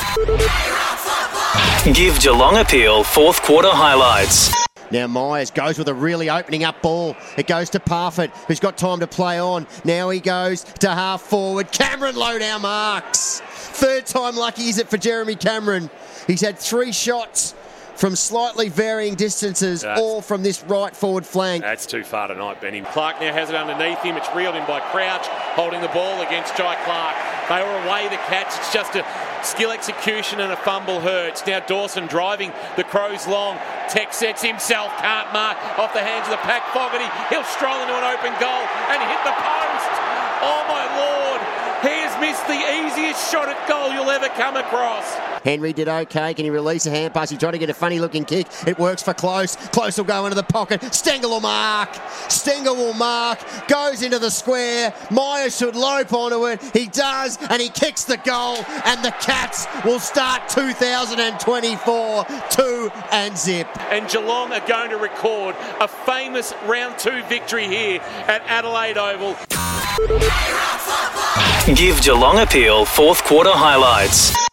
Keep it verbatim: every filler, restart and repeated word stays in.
Give Geelong Appeal fourth quarter highlights. Now Myers goes with a really opening up ball. It goes to Parfitt, who's got time to play on. Now he goes to half forward. Cameron low down marks. Third time lucky is it for Jeremy Cameron. He's had three shots from slightly varying distances, that's, all from this right forward flank. That's too far tonight, Benny. Clark now has it underneath him. It's reeled in by Crouch, holding the ball against Jai Clark. They were away the catch. It's just a skill execution and a fumble hurts. Now Dawson driving the Crows long. Tech sets himself, can't mark off the hands of the pack. Fogarty, he'll stroll into an open goal and hit the post. Oh my Lord, he has missed the easiest shot at goal you'll ever come across. Henry did okay. Can he release a hand pass? He tried to get a funny looking kick. It works for Close. Close will go into the pocket. Stengel will mark. Stengel will mark. Goes into the square. Myers should lope onto it. He does, and he kicks the goal. And the Cats will start two thousand twenty-four two and zip. And Geelong are going to record a famous round two victory here at Adelaide Oval. Give Geelong Appeal fourth quarter highlights.